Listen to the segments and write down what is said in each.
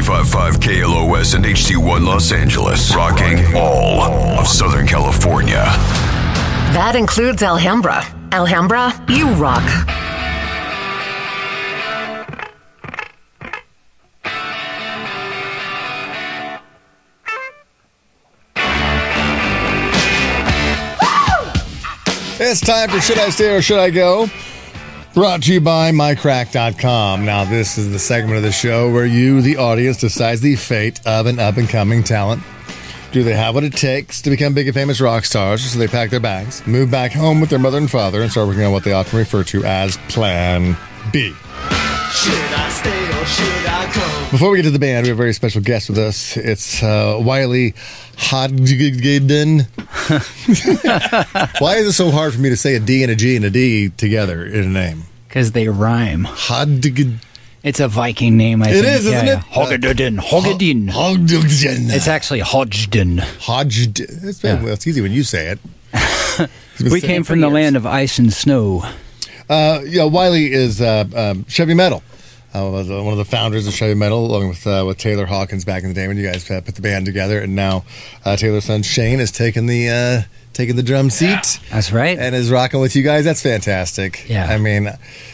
95.5 KLOS and HD1 Los Angeles. Rocking all of Southern California. That includes Alhambra. Alhambra, you rock. It's time for Should I Stay or Should I Go? Brought to you by MyCrack.com. Now, this is the segment of the show where you, the audience, decides the fate of an up-and-coming talent. Do they have what it takes to become big and famous rock stars? So they pack their bags, move back home with their mother and father, and start working on what they often refer to as Plan B. Should I stay or should I go? Before we get to the band, we have a very special guest with us. It's Wiley Hodgdon. Why is it so hard for me to say a D and a G and a D together in a name? Because they rhyme. Hodgdon. It's a Viking name, I think. It is, isn't it? Hodgdon. Hodgdon. Hodgdon. It's actually Hodgdon. Hodgdon. Well, it's easy when you say it. We came from the land of ice and snow. Wiley is Chevy Metal. Was one of the founders of Chevy Metal, along with Taylor Hawkins back in the day when you guys put the band together. And now Taylor's son Shane has taken the drum seat. That's right. And is rocking with you guys. That's fantastic. Yeah. I mean,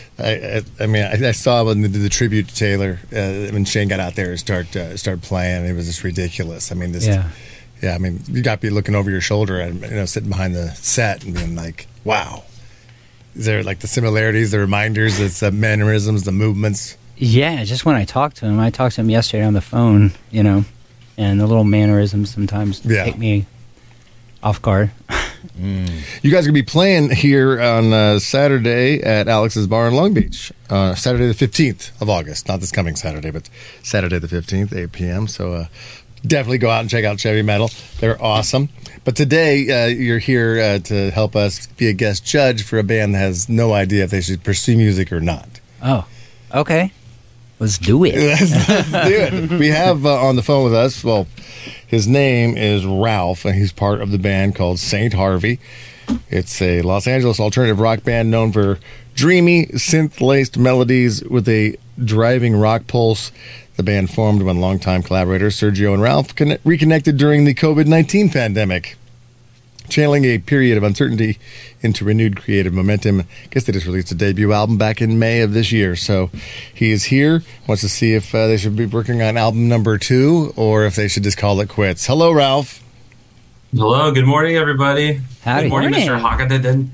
I saw when they did the tribute to Taylor when Shane got out there and start playing. It was just ridiculous. I mean, I mean, you got to be looking over your shoulder and sitting behind the set and being like, wow. Is there like the similarities, the reminders, the mannerisms, the movements? Yeah, just when I talked to him yesterday on the phone, and the little mannerisms sometimes take me off guard. You guys are going to be playing here on Saturday at Alex's Bar in Long Beach. Saturday the 15th of August. Not this coming Saturday, but Saturday the 15th, 8 p.m. So definitely go out and check out Chevy Metal. They're awesome. But today you're here to help us be a guest judge for a band that has no idea if they should pursue music or not. Oh, okay. Let's do it. Let's do it. We have on the phone with us, well, his name is Ralph, and he's part of the band called St. Harvey. It's a Los Angeles alternative rock band known for dreamy, synth-laced melodies with a driving rock pulse. The band formed when longtime collaborators Sergio and Ralph reconnected during the COVID-19 pandemic, channeling a period of uncertainty into renewed creative momentum. I guess they just released a debut album back in May of this year. So he is here, wants to see if they should be working on album number 2 or if they should just call it quits. Hello, Ralph. Hello, good morning, everybody. Howdy. Good morning, Mr. Hockaden.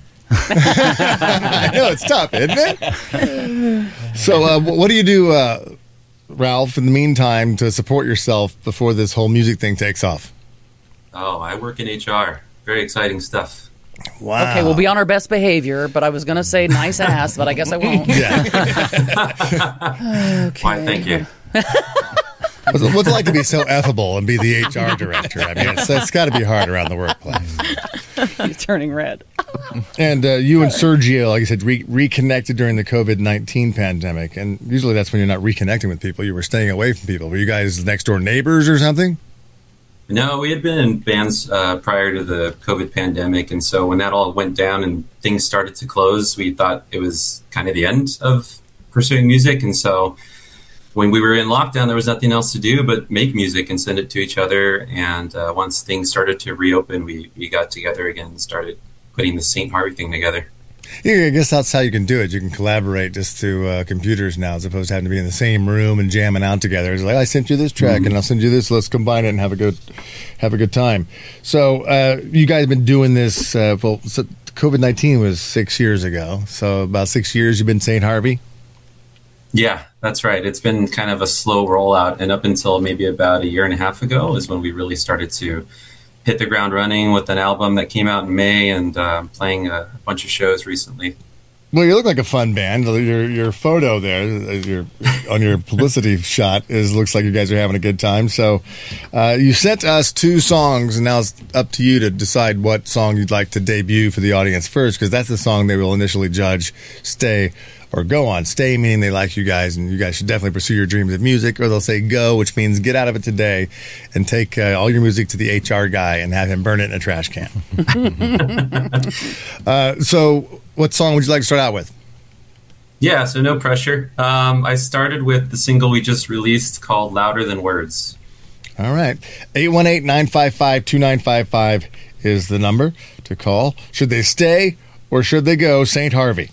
I know, it's tough, isn't it? So what do you do, Ralph, in the meantime to support yourself before this whole music thing takes off? Oh, I work in HR. Very exciting stuff. Wow. Okay, we'll be on our best behavior, but I was going to say nice ass, but I guess I won't. Yeah. Okay. Why, thank you. What's it like to be so affable and be the HR director? I mean, it's got to be hard around the workplace. He's turning red. And you and Sergio, like you said, reconnected during the COVID-19 pandemic. And usually that's when you're not reconnecting with people. You were staying away from people. Were you guys next door neighbors or something? No, we had been in bands prior to the COVID pandemic. And so when that all went down and things started to close, we thought it was kind of the end of pursuing music. And so when we were in lockdown, there was nothing else to do but make music and send it to each other. And once things started to reopen, we got together again and started putting the St. Harvey thing together. Yeah, I guess that's how you can do it. You can collaborate just through computers now, as opposed to having to be in the same room and jamming out together. It's like, I sent you this track, and I'll send you this. Let's combine it and have a good time. So you guys have been doing this. So COVID-19 was 6 years ago. So about 6 years you've been St. Harvey. Yeah, that's right. It's been kind of a slow rollout, and up until maybe about a year and a half ago is when we really started to hit the ground running with an album that came out in May and playing a bunch of shows recently. Well, you look like a fun band. Your photo there, on your publicity shot, looks like you guys are having a good time. So you sent us 2 songs, and now it's up to you to decide what song you'd like to debut for the audience first, because that's the song they will initially judge, stay or go on. Stay meaning they like you guys, and you guys should definitely pursue your dreams of music, or they'll say go, which means get out of it today and take all your music to the HR guy and have him burn it in a trash can. Mm-hmm. So what song would you like to start out with? Yeah, so no pressure. I started with the single we just released called Louder Than Words. All right. 818-955-2955 is the number to call. Should they stay or should they go? St. Harvey.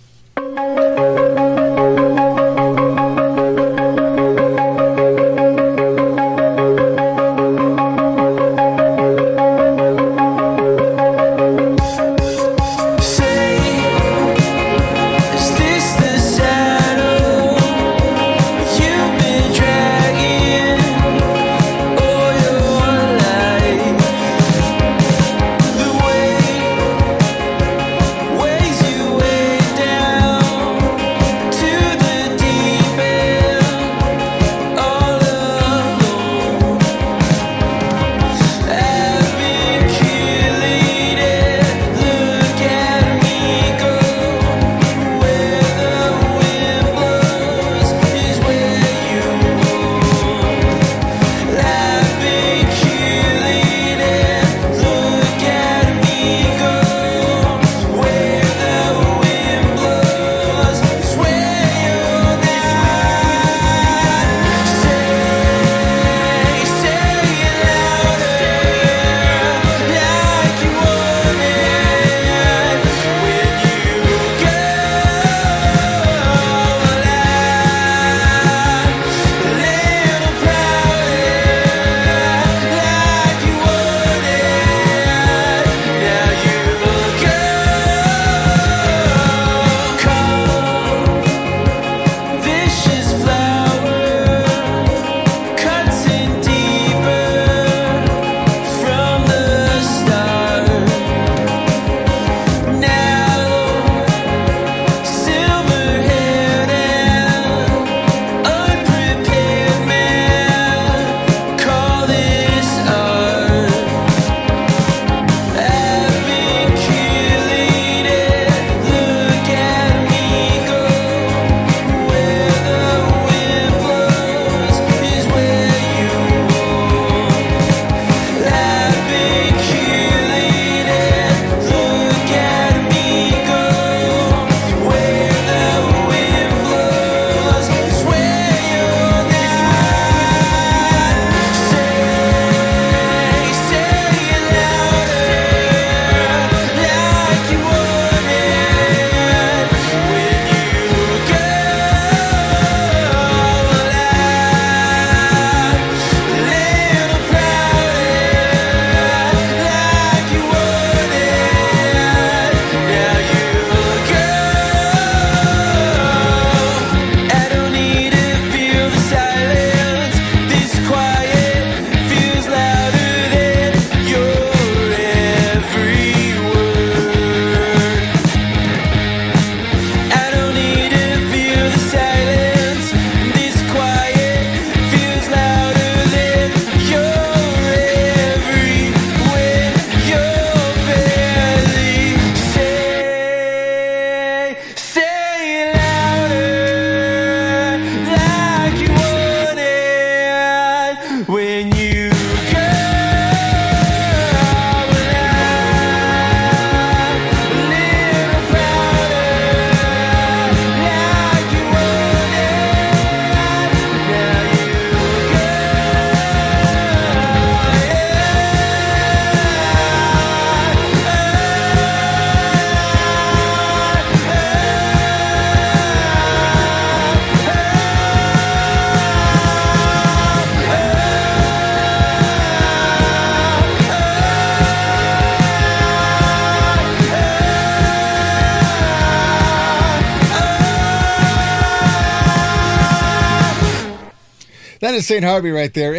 That is St. Harvey right there.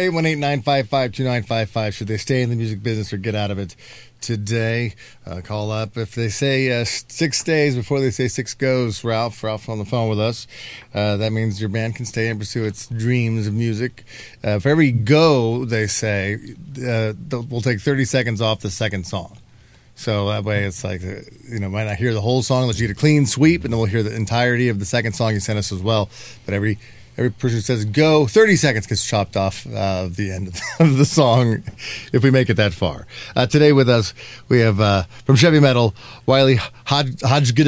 818-955-2955. Should they stay in the music business or get out of it today? Call up. If they say 6 stays before they say 6 goes, Ralph on the phone with us. That means your band can stay and pursue its dreams of music. For every go, they say, we'll take 30 seconds off the second song. So that way it's like, might not hear the whole song. Let's get a clean sweep, and then we'll hear the entirety of the second song you sent us as well. But every person who says go, 30 seconds gets chopped off the end of the song if we make it that far. Today with us, we have from Chevy Metal, Wiley Hodgkin.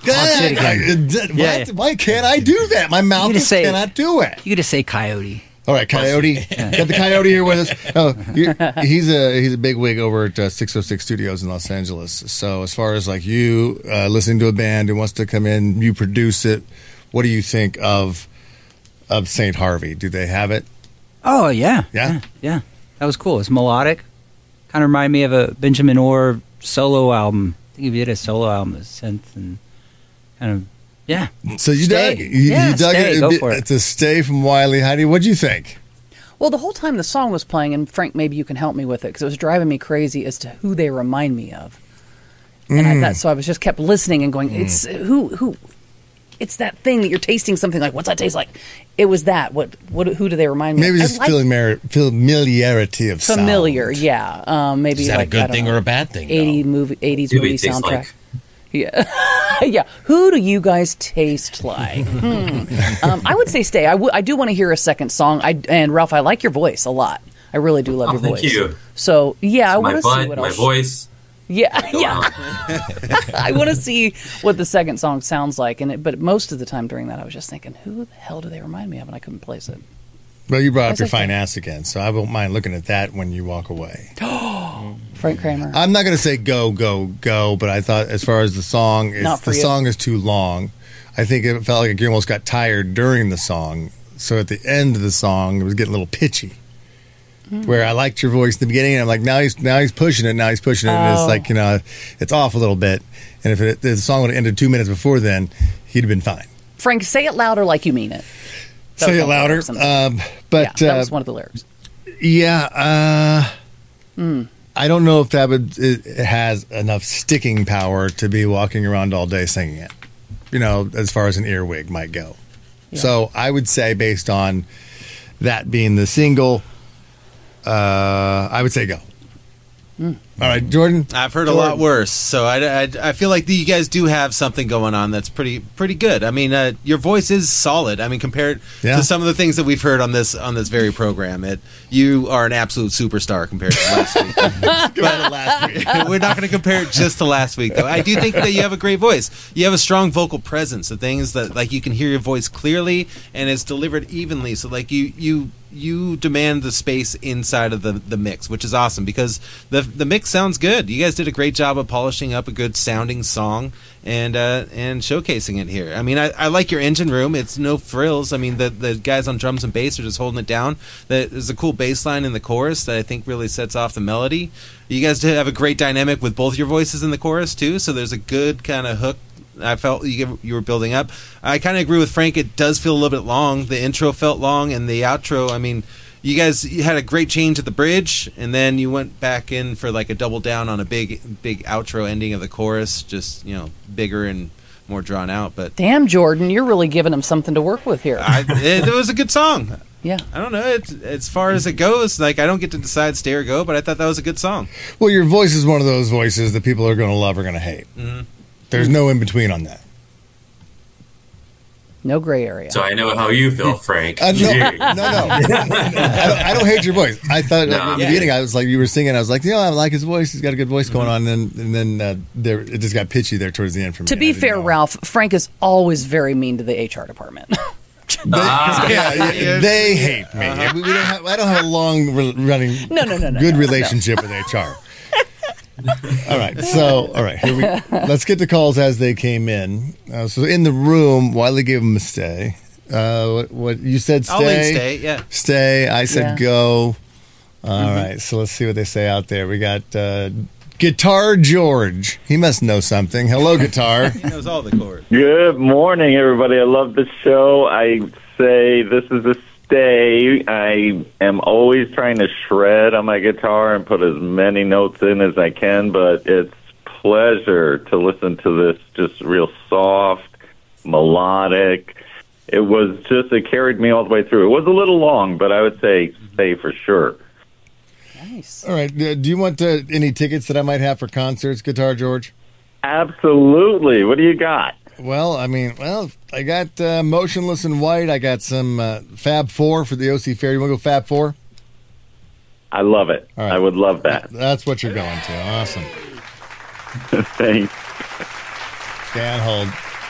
say it again. Why can't I do that? My mouth You just just say- cannot do it. You could just say coyote. All right, Coyote. Got the Coyote here with us. Oh, he's a big wig over at 606 Studios in Los Angeles. So as far as like you listening to a band who wants to come in, you produce it. What do you think of St. Harvey? Do they have it? Oh, yeah. Yeah? Yeah. That was cool. It's melodic. Kind of reminded me of a Benjamin Orr solo album. I think he did a solo album with synth and kind of, yeah. So you Stay. dug it. You dug Stay. it. Go for it. It's a Stay from Wiley. Heidi, what'd you think? Well, the whole time the song was playing, and Frank, maybe you can help me with it because it was driving me crazy as to who they remind me of. And so I was just kept listening and going, "It's who? It's that thing that you're tasting something like. What's that taste like? It was that. What? Who do they remind me? Maybe of? just familiarity of familiar. sound. Yeah. Maybe Is that like, a good I don't thing know, or a bad thing? 80s though? movie Do we taste soundtrack. like? Yeah, yeah. Who do you guys taste like? I would say Stay. I do want to hear a second song. And Ralph, I like your voice a lot. I really do love your Thank voice. you. So yeah, I My want to see butt, what my else. voice. Yeah, yeah. I want to see what the second song sounds like. But most of the time during that, I was just thinking, who the hell do they remind me of? And I couldn't place it. Well, you brought up your That's okay. fine ass again, so I won't mind looking at that when you walk away. Frank Kramer. I'm not going to say go, but I thought as far as the song, Not for the you. song is too long. I think it felt like you almost got tired during the song. So at the end of the song, it was getting a little pitchy. Where I liked your voice in the beginning, and I'm like, now he's pushing it, and it's like, it's off a little bit. And if the song would have ended 2 minutes before then, he'd have been fine. Frank, say it louder like you mean it. That Say was it one of the louder. lyrics in the song. But that was one of the lyrics. I don't know if it has enough sticking power to be walking around all day singing it. As far as an earwig might go. Yeah. So I would say, based on that being the single, I would say go. All right, Jordan. I've heard a lot worse, so I feel like you guys do have something going on that's pretty good. I mean, your voice is solid. I mean, compared to some of the things that we've heard on this very program, you are an absolute superstar compared to last week. We're not going to compare it just to last week, though. I do think that you have a great voice. You have a strong vocal presence. The thing is that like you can hear your voice clearly and it's delivered evenly. So like you demand the space inside of the mix, which is awesome because the mix sounds good. You guys did a great job of polishing up a good sounding song and showcasing it here. I mean, I like your engine room. It's no frills. I mean, the guys on drums and bass are just holding it down. There's a cool bass line in the chorus that I think really sets off the melody. You guys did have a great dynamic with both your voices in the chorus too, so there's a good kind of hook I felt you were building up. I kind of agree with Frank. It does feel a little bit long. The intro felt long, and the outro, I mean, you had a great change at the bridge, and then you went back in for like a double down on a big outro ending of the chorus, just, bigger and more drawn out. But Damn, Jordan, you're really giving them something to work with here. it was a good song. Yeah. I don't know. As far as it goes, like, I don't get to decide stay or go, but I thought that was a good song. Well, your voice is one of those voices that people are going to love or going to hate. Mm-hmm. There's no in between on that. No gray area. So I know how you feel, Frank. No. I don't hate your voice. I thought at the beginning, I was like, you were singing, I was like, I like his voice. He's got a good voice going on. And then it just got pitchy there towards the end for me. To be fair, Ralph, Frank is always very mean to the HR department. They hate me. I don't have a long running good relationship with HR. All right, here let's get the calls as they came in. So in the room, Wiley gave him a stay. What you said? Stay. I'll lean stay. Yeah. Stay. I said go. All right. So let's see what they say out there. We got Guitar George. He must know something. Hello, Guitar. He knows all the chords. Good morning, everybody. I love the show. I say this is a stay. I am always trying to shred on my guitar and put as many notes in as I can, but it's pleasure to listen to this just real soft, melodic. It carried me all the way through. It was a little long, but I would say stay for sure. Nice. All right. Do you want any tickets that I might have for concerts, Guitar George? Absolutely. What do you got? Well, I got Motionless in White. I got some Fab 4 for the OC Fair. You want to go Fab 4? I love it. All right. I would love that. That's what you're going to. Awesome. Thanks. Stay on hold.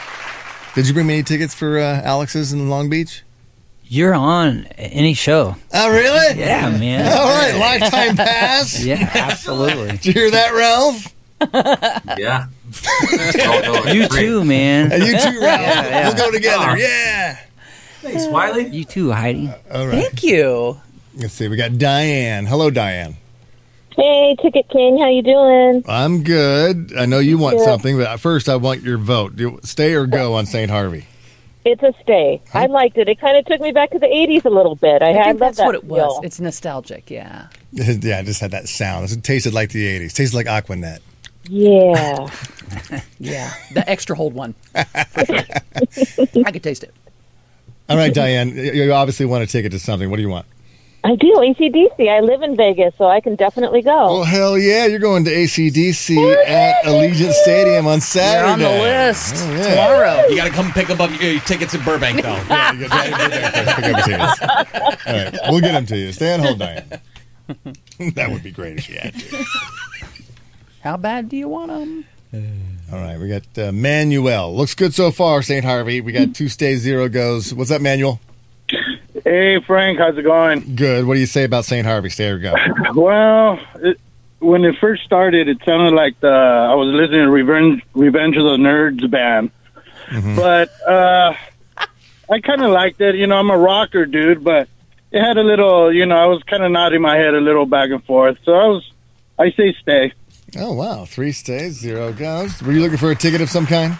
Did you bring me any tickets for Alex's in Long Beach? You're on any show. Oh, really? Yeah, man. All right, lifetime pass. Yeah, absolutely. Did you hear that, Ralph? Yeah. You too, man. And you too, Ralph. Yeah. We'll go together. Yeah. Thanks, Wiley. You too, Heidi. All right. Thank you. Let's see. We got Diane. Hello, Diane. Hey, Ticket King, how you doing? I'm good. I know you want something, but first I want your vote. Do you stay or go on St. Harvey? It's a stay. I liked it. It kind of took me back to the 80s a little bit. I think that's that what it was. feel. It's nostalgic, yeah. Yeah, I just had that sound. It tasted like the 80s. Tasted like Aquanet. Yeah. Yeah, the extra hold one. For sure. I could taste it. All right, Diane, you obviously want a ticket to something. What do you want? I do. AC/DC. I live in Vegas, so I can definitely go. Oh, hell yeah. You're going to AC/DC at Allegiant Stadium on Saturday. You're on the list tomorrow. You got to come pick up your tickets in Burbank, though. Yeah, you got to pick up your tickets. All right, we'll get them to you. Stay on hold, Diane. That would be great if you had to. How bad do you want them? All right, we got Manuel. Looks good so far, St. Harvey. We got 2 stays, 0 goes. What's up, Manuel? Hey, Frank, how's it going? Good. What do you say about St. Harvey? Stay or go? Well, when it first started, it sounded like I was listening to Revenge of the Nerds band. Mm-hmm. But I kind of liked it. You know, I'm a rocker, dude, but it had a little, you know, I was kind of nodding my head a little back and forth. So I say stay. Oh, wow. 3 stays, 0 goes. Were you looking for a ticket of some kind?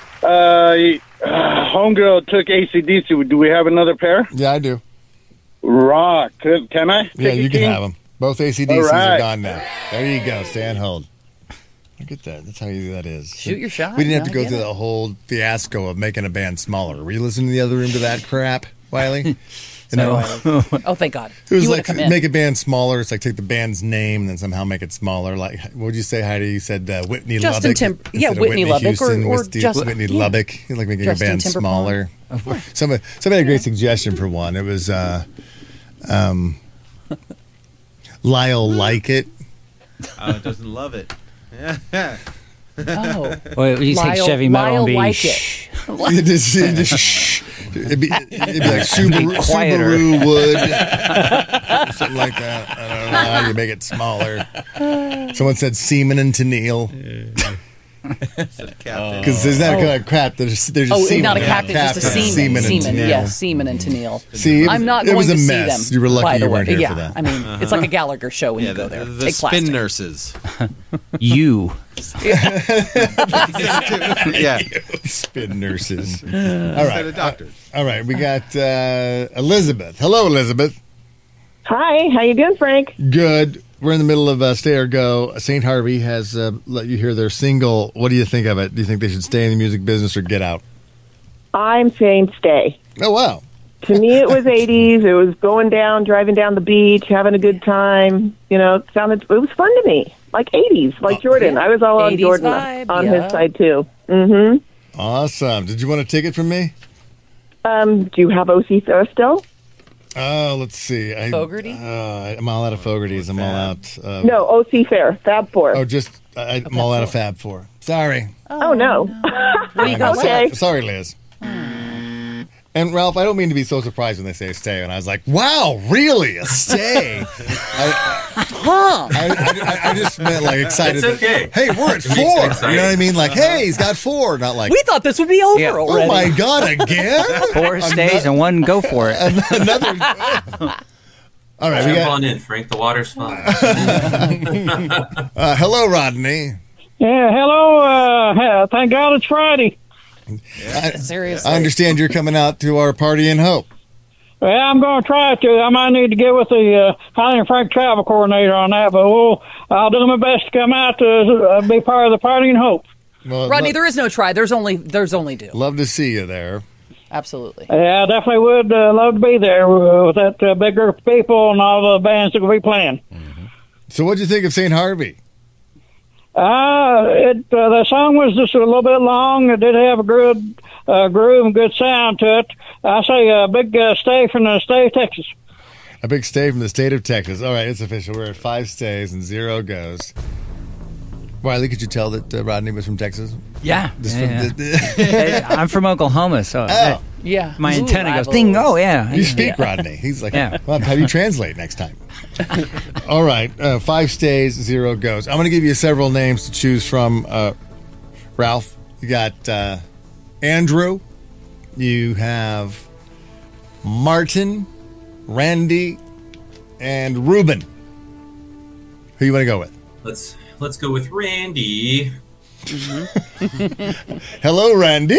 Homegirl took AC/DC. Do we have another pair? Yeah, I do. Rock. Can I? Yeah, you can have them. Both AC/DCs right. are gone now. There you go. Stay on hold. Look at that. That's how easy that is. Shoot your shot. We didn't have to go Yeah. through the whole fiasco of making a band smaller. Were you listening to the other room to that crap, Wiley? Oh, thank God. It was You like would've come in. make a band smaller. It's like take the band's name and then somehow make it smaller. Like, what would you say, Heidi? You said Whitney Justin Lubbock. Yeah, instead of Whitney Lubbock Houston, or Justin. Whitney Yeah. Lubbock. You like making Justin a band Timberpole. smaller. Somebody had a great suggestion for one. It was Lyle Like It. Oh, it doesn't love it. Yeah. Oh. Wait, you take Chevy Metal and be like It'd be like Subaru quieter. wood, something like that. I don't know how you make it smaller. Someone said semen and Tennille. Because there's not a kind of crap. There's semen. not a captain, just a semen. and Tennille. Yes, semen and Tennille. See, I'm not it going was a to see mess. them. You were lucky by you the weren't way. here yeah, for that. I mean, it's like a Gallagher show when Yeah, you go there. the Take spin plastic. nurses. You. Yeah. Spin nurses. All Instead right. of doctors. All right. We got Elizabeth. Hello, Elizabeth. Hi, how you doing, Frank? Good. We're in the middle of Stay or Go. St. Harvey has let you hear their single. What do you think of it? Do you think they should stay in the music business or get out? I'm saying stay. Oh, wow. To me, it was 80s. It was going down, driving down the beach, having a good time. You know, it was fun to me. Like 80s, like Jordan. I was all on 80s Jordan vibe, on yeah. his side, too. Mm-hmm. Awesome. Did you want a ticket from me? Do you have OC Fair still? Oh, let's see. Fogarty? I'm all out of Fogarty's. I'm all out. No, OC Fair, Fab Four. Oh, just I'm all out of Fab Four. Sorry. Oh, no. What do you got Okay. left? Sorry, Liz. And Ralph, I don't mean to be so surprised when they say stay. And I was like, wow, really? A stay? I just meant like excited. It's okay. That, hey, we're at It makes 4. it You exciting. know what I mean? Like, hey, he's got 4. Not like, We thought this would be over Yeah. already. oh my God, again? 4 stays and 1 go for it. Another. All right, we Jump got. on in, Frank. The water's fine. Hello, Rodney. Yeah, hello. Thank God it's Friday. Seriously. Uh, I understand you're coming out to our party in Hope. Well, I'm going to try to. I might need to get with the Holly and Frank travel coordinator on that, but I'll do my best to come out to be part of the party in Hope. Well, Rodney, there is no try. There's only do. love to see you there. Absolutely. Yeah, I definitely would love to be there with that big group of people and all the bands that will be playing. So, what'd you think of St. Harvey? The song was just a little bit long. It did have a good groove and good sound to it. I say a big stay from the state of Texas. A big stay from the state of Texas. All right, it's official. We're at 5 stays and 0 goes. Wiley, could you tell that Rodney was from Texas? Yeah. Just yeah, from yeah. Hey, I'm from Oklahoma, so Yeah. my Ooh, antenna goes rivals. ding. Oh, yeah. You speak, Rodney. He's like, Yeah. well, have you translate next time. All right. 5 stays, 0 goes. I'm going to give you several names to choose from, Ralph. You got Andrew. You have Martin, Randy, and Ruben. Who you want to go with? Let's go with Randy. Hello, Randy.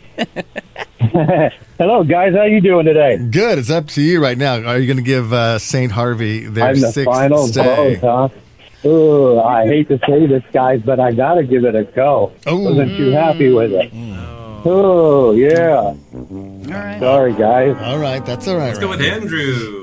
Hello, guys. How you doing today? Good. It's up to you right now. Are you going to give St. Harvey their I'm the 6th final stay? vote, huh? Ooh, I hate to say this, guys, but I got to give it a go. Wasn't too happy with it. Oh, yeah. All right. Sorry, guys. All right. That's all right. Let's go with Andrew.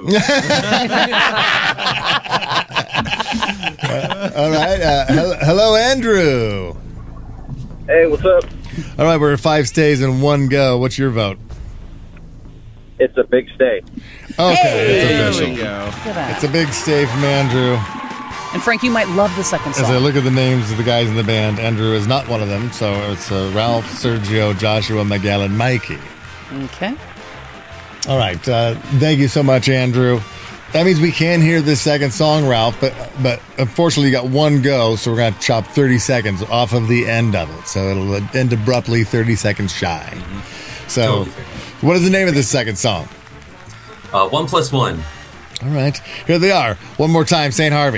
All right. Hello, Andrew. Hey, what's up? All right. We're at 5 stays and 1 go. What's your vote? It's a big stay. Okay. It's There official. we go. Look at that. It's a big stay from Andrew. And Frank, you might love the second As I song. look at the names of the guys in the band, Andrew is not one of them. So it's Ralph, Sergio, Joshua, Miguel, and Mikey. Okay. All right. Thank you so much, Andrew. That means we can hear this second song, Ralph, but unfortunately you got 1 go, so we're going to chop 30 seconds off of the end of it. So it'll end abruptly 30 seconds shy. So what is the name of this second song? 1+1. All right. Here they are. One more time, St. Harvey.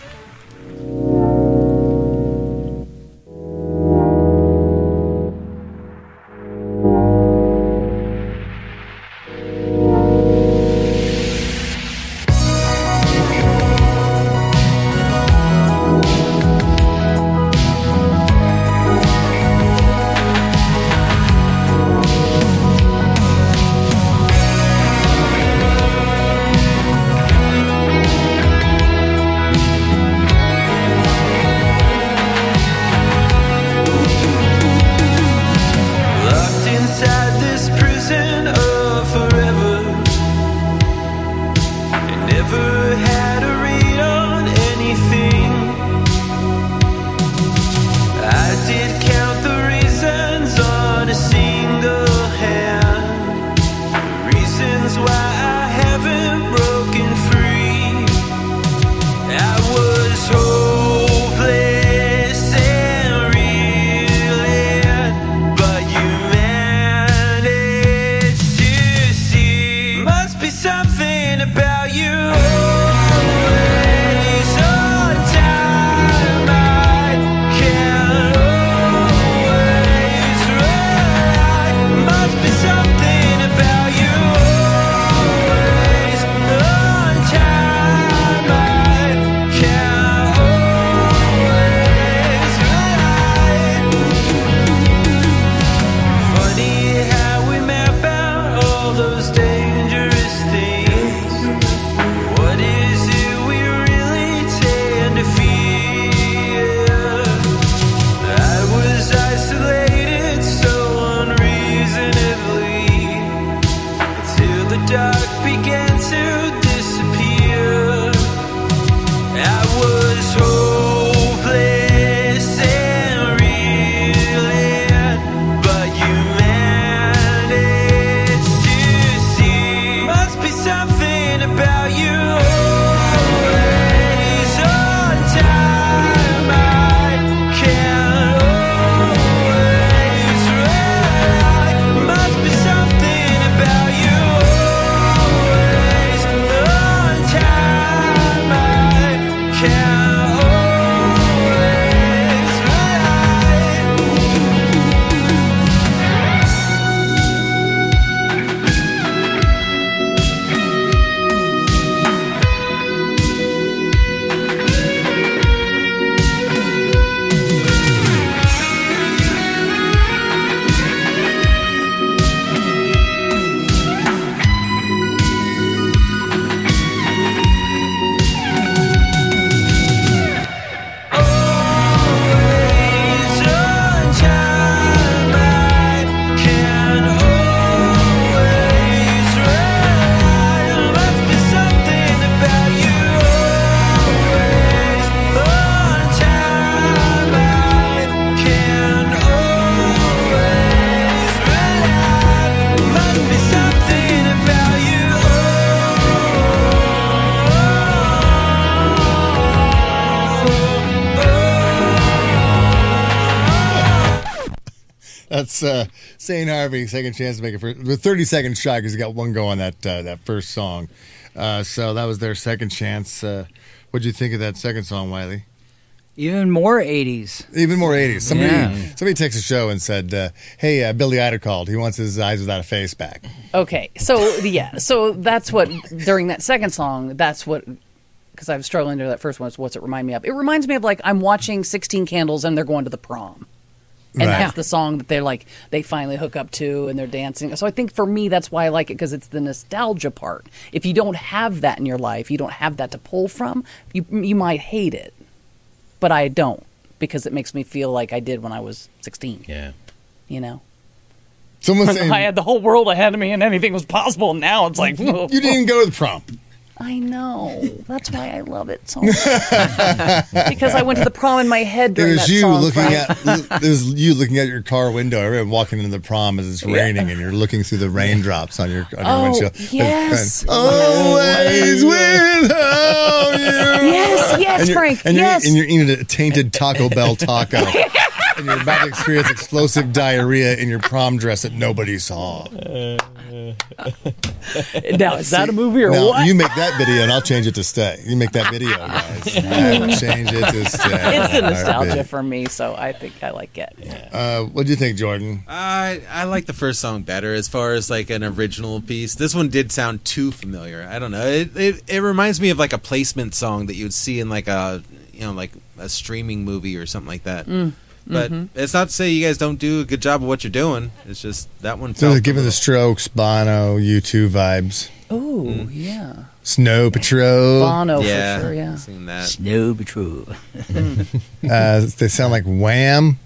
Locked inside this prison of forever. I never had a read on anything. I did count the reasons on a single hand. The reasons why I haven't broken free. I was hopeless and reeling, but you managed to see. Must be something about you. Always on time, I can't always rely. Must be something about you. Always on time, I can't always rely. Funny how we map out all those dangerous things. What is it we really tend to fear? I was isolated so unreasonably until the dark began to disappear. I was hopeless and reeling, but you managed to see. Must be something about you. Always on time, I can't always rely. Must be something about you. Always on time, I can't always That's St. Harvey, second chance to make it with 30 seconds shy because he got one go on that first song. So that was their second chance. What'd you think of that second song, Wiley? Even more 80s. Even more 80s. Somebody texted the show and said, hey, Billy Idol called. He wants his Eyes Without a Face back. Okay, so that's what, during that second song, that's what, because I was struggling to that first one, what's it remind me of? It reminds me of, like, I'm watching 16 Candles and they're going to the prom. And that's the song that they're like, they finally hook up to and they're dancing. So I think for me, that's why I like it, because it's the nostalgia part. If you don't have that in your life, you don't have that to pull from, you might hate it. But I don't, because it makes me feel like I did when I was 16. Yeah. You know? Someone's saying, I had the whole world ahead of me and anything was possible. And now it's like, you didn't even go to the prom. I know. That's why I love it so much. Because I went to the prom in my head during that song. It was you looking at your car window. Everyone walking into the prom as it's raining, and you're looking through the raindrops on your windshield. Yes. Always without you. Yes, Frank. And you're eating a tainted Taco Bell taco. And you're about to experience explosive diarrhea in your prom dress that nobody saw. Now, is that a movie or what? You make that video and I'll change it to stay. You make that video, guys. I will change it to stay. It's the nostalgia for me, so I think I like it. What do you think, Jordan? I like the first song better as far as like an original piece. This one did sound too familiar. I don't know. It reminds me of like a placement song that you would see in like a streaming movie or something like that. But it's not to say you guys don't do a good job of what you're doing. It's just that one. So giving the Strokes, Bono, U2 vibes. Oh, yeah. Snow Patrol. Bono, for sure, yeah. I've seen that. Snow Patrol. They sound like Wham.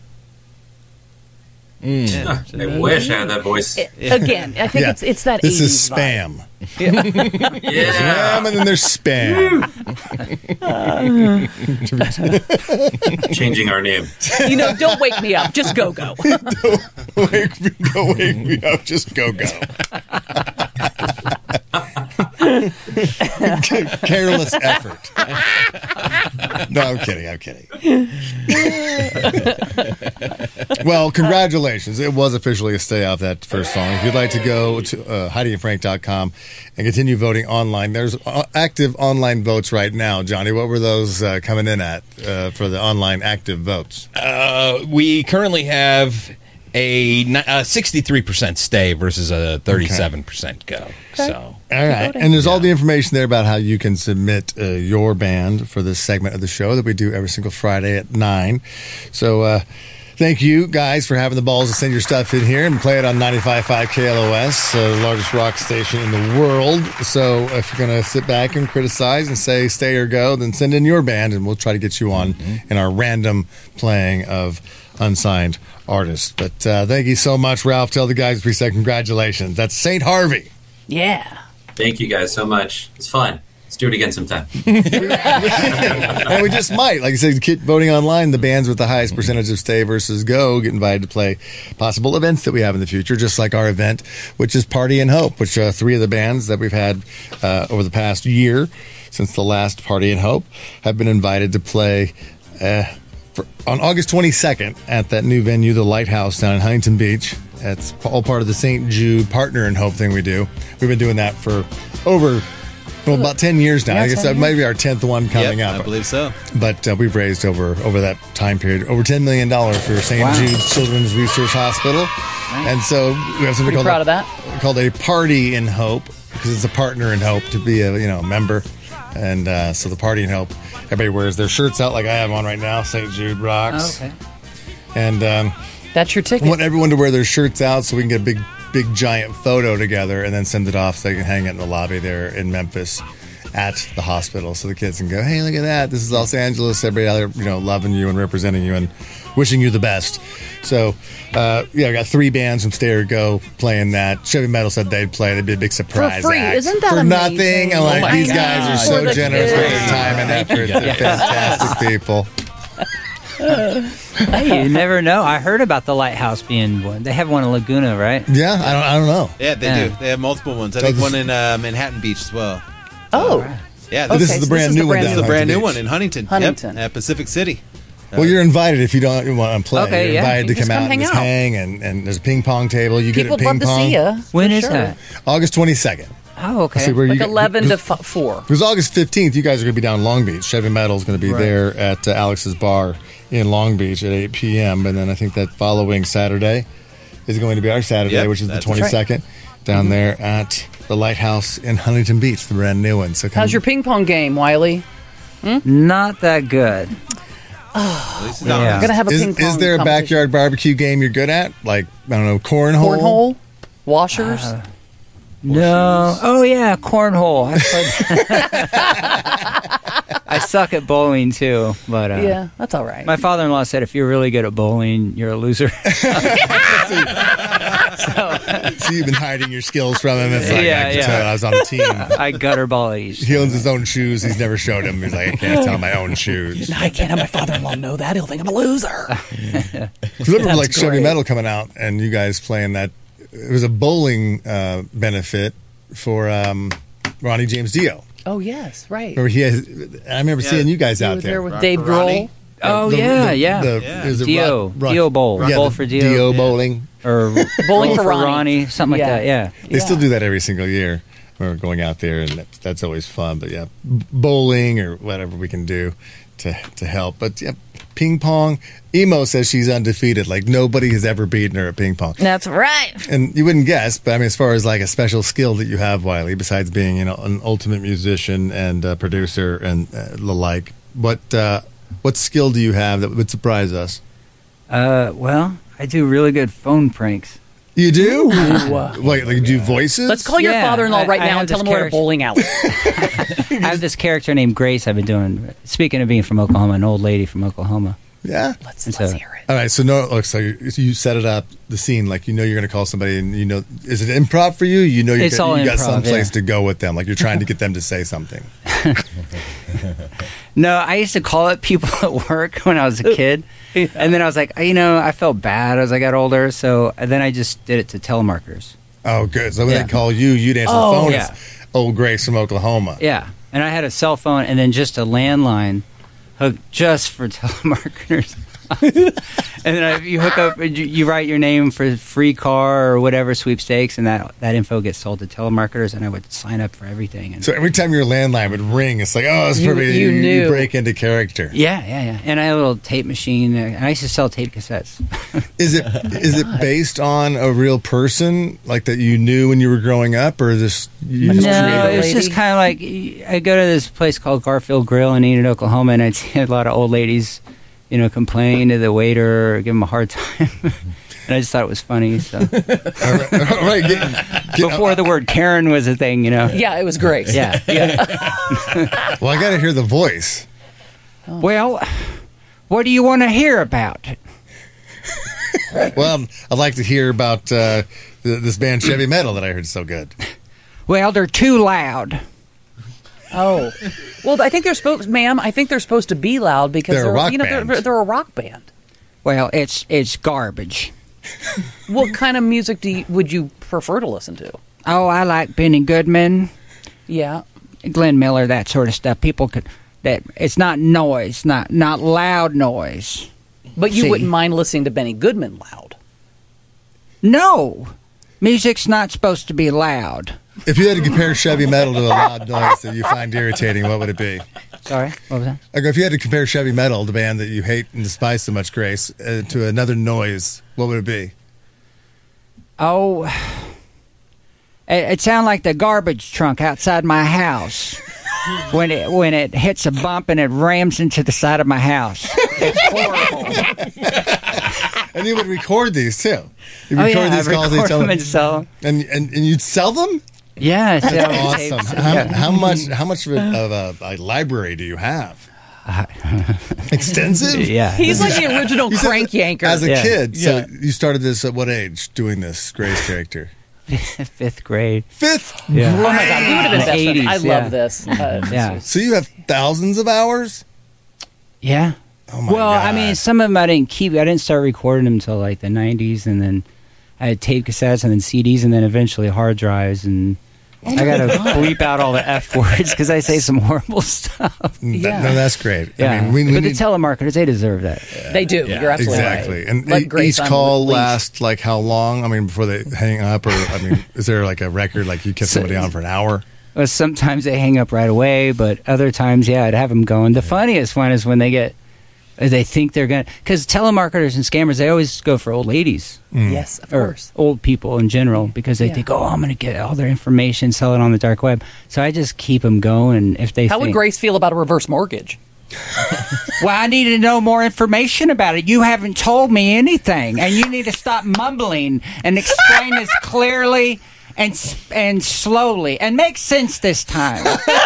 I wish I had that voice. Again, I think it's that 80s This is vibe. Spam. There's Wham and then there's Spam. Changing our name. Don't wake me up. Just go. Don't wake me up. Just go. Careless effort. No, I'm kidding. Well, congratulations. It was officially a stay off that first song. If you'd like to go to HeidiandFrank.com and continue voting online, there's active online votes right now. Johnny, what were those coming in at for the online active votes? We currently have a 63% stay versus a 37% go. Okay. So, all right, and there's all the information there about how you can submit your band for this segment of the show that we do every single Friday at 9. So thank you guys for having the balls to send your stuff in here and play it on 95.5 KLOS, the largest rock station in the world. So if you're going to sit back and criticize and say stay or go, then send in your band and we'll try to get you on in our random playing of unsigned artists. But thank you so much, Ralph. Tell the guys we said congratulations. That's St. Harvey. Yeah. Thank you guys so much. It's fun. Let's do it again sometime. And we just might. Like I said, keep voting online. The bands with the highest percentage of stay versus go get invited to play possible events that we have in the future, just like our event, which is Party and Hope, which are 3 of the bands that we've had over the past year since the last Party and Hope have been invited to play on August 22nd at that new venue, the Lighthouse down in Huntington Beach. It's all part of the St. Jude Partner in Hope thing we do. We've been doing that for about 10 years now. I guess that might be our 10th one coming up. I believe so. But we've raised over that time period over $10 million for St. Jude's Children's Research Hospital. Nice. And so we have something called a Party in Hope, because it's a partner in hope to be a member. And so the Party in Hope, everybody wears their shirts out like I have on right now, St. Jude Rocks. Oh, okay. And that's your ticket. I want everyone to wear their shirts out so we can get a big giant photo together and then send it off so they can hang it in the lobby there in Memphis at the hospital so the kids can go, hey, look at that. This is Los Angeles. Everybody out there, loving you and representing you and wishing you the best. So, I got 3 bands from Stay or Go playing that. Chevy Metal said they'd play. They'd be a big surprise for free. Act. Isn't that for amazing? nothing. And these guys are so generous with their time and effort. They're fantastic people. Hey, you never know. I heard about the Lighthouse being one. They have one in Laguna, right? Yeah, I don't know. Yeah, they do. They have multiple ones. I think one in Manhattan Beach as well. Oh. Yeah, this is the brand new one. This is the brand new one in Huntington. Yep, at Pacific City. Well, you're invited if you don't want to play. Okay, you're yeah. invited to Just come out come and hang just out. hang, and there's a ping pong table. You People get would at ping love to pong. see you. When for is sure. that? August 22nd. Oh, okay. See where Like you 11 to 4. Because August 15th, you guys are going to be down in Long Beach. Chevy Metal is going to be Right. there at Alex's Bar in Long Beach at 8 p.m. And then I think that following Saturday is going to be our Saturday, Yep, which is the that's 22nd, down there at the Lighthouse in Huntington Beach, the brand new one. So come, How's your ping pong game, Wiley? Not that good. We're going to have a ping pong is there a competition. backyard barbecue game you're good at? Like, I don't know, cornhole? Cornhole? Washers? No. Oh yeah, cornhole. I suck at bowling too, but yeah, that's all right. my father-in-law said if you're really good at bowling, you're a loser. So you've been hiding your skills from him. It's like, Yeah, I can yeah. tell I was on the team. I gutter ball at each. He owns his own shoes. He's never showed them. He's like, I can't tell my own shoes. I can't have my father-in-law know that. He'll think I'm a loser. I remember That's like Chevy great. Metal coming out and you guys playing that. It was a bowling benefit for Ronnie James Dio. Oh, yes, right. Remember I remember seeing you guys You out were there. there with Dave Grohl. Oh, yeah. Dio Dio Bowl. Bowl for Dio. Dio bowling. Or Bowling Bowl for Ronnie. something like that, yeah. They still do that every single year. We're going out there, and that's always fun. But yeah, bowling or whatever we can do to help. But yeah, ping pong. Emo says she's undefeated. Like nobody has ever beaten her at ping pong. That's right. And you wouldn't guess, but I mean, as far as like a special skill that you have, Wiley, besides being an ultimate musician and producer and the like, what skill do you have that would surprise us? Well, I do really good phone pranks. You do? Ooh. Wait, like you do voices? Let's call your Yeah, father-in-law right I now have and tell this him we're at a character. bowling alley. I have this character named Grace I've been doing. Speaking of being from Oklahoma, an old lady from Oklahoma. Yeah. Let's And hear so- it. All right, so you set it up, the scene, like you know you're going to call somebody, and you know, is it improv for you? You know, you It's all got improv, some place yeah. to go with them, like you're trying to get them to say something. No, I used to call it people at work when I was a kid. And then I was like, I felt bad as I got older. So then I just did it to telemarketers. Oh, good. So when Yeah. they call you, you'd answer Oh, the phone. yeah. It's old Grace from Oklahoma. Yeah. And I had a cell phone and then just a landline hooked just for telemarketers. And then you hook up, you write your name for free car or whatever sweepstakes, and that info gets sold to telemarketers, and I would sign up for everything. And So every time your landline would ring, it's like, oh, it's You- probably you you knew. break into character. yeah. And I had a little tape machine. And I used to sell tape cassettes. Is it based on a real person like that you knew when you were growing up, or is this you just No, created- it's just kind of like I go to this place called Garfield Grill in Enid, Oklahoma, and I see a lot of old ladies, complaining to the waiter or give them a hard time. And I just thought it was funny. So all right, before the word Karen was a thing, Yeah, it was Grace. Yeah. Well, I got to hear the voice. Well, what do you want to hear about? Well, I'd like to hear about this band Chevy Metal that I heard is so good. Well, they're too loud. Oh, well, I think they're supposed, ma'am. I think they're supposed to be loud because They're a rock band. They're a rock band. Well, it's garbage. What kind of music would you prefer to listen to? Oh, I like Benny Goodman, Yeah, Glenn Miller, that sort of stuff. People could that it's not noise, not loud noise. but you See. wouldn't mind listening to Benny Goodman loud. No, music's not supposed to be loud. If you had to compare Chevy Metal to a loud noise that you find irritating, what would it be? Sorry, what was that? Like if you had to compare Chevy Metal, the band that you hate and despise so much, Grace, to another noise, what would it be? Oh, it sounded like the garbage trunk outside my house when it hits a bump and it rams into the side of my house. It's horrible. And you would record these too. You Oh, record yeah, these I calls record tell them and sell them. and you'd sell them? Yeah, That's sell awesome. tapes. How much of a library do you have? Extensive? Yeah. He's like the original You said crank yanker. As a Yeah. kid, Yeah. so you started this at what age? Doing this Grace character? Fifth grade. Fifth. Yeah. Oh my God, we would have been In the best friends. 80s, I yeah. love this. Yeah. So you have thousands of hours? Yeah. Oh my Well, God. I mean, some of them I didn't keep. I didn't start recording them until like the 90s, and then I had tape cassettes and then CDs and then eventually hard drives. And I gotta bleep out all the F words because I say some horrible stuff. No, that's great. Yeah. I mean, but the telemarketers, they deserve that. They do. You're absolutely exactly. right. And Let Grace each on call leash. lasts like how long? I mean, before they hang up, or I mean, is there like a record like you kept somebody on for an hour? Well, sometimes they hang up right away, but other times, I'd have them going. The funniest one is when they think they're going to, because telemarketers and scammers, they always go for old ladies. Yes, of course. Old people in general, because they think, I'm going to get all their information, sell it on the dark web. So I just keep them going. If they How would Grace feel about a reverse mortgage? Well, I need to know more information about it. You haven't told me anything, and you need to stop mumbling and explain this clearly and slowly and make sense this time.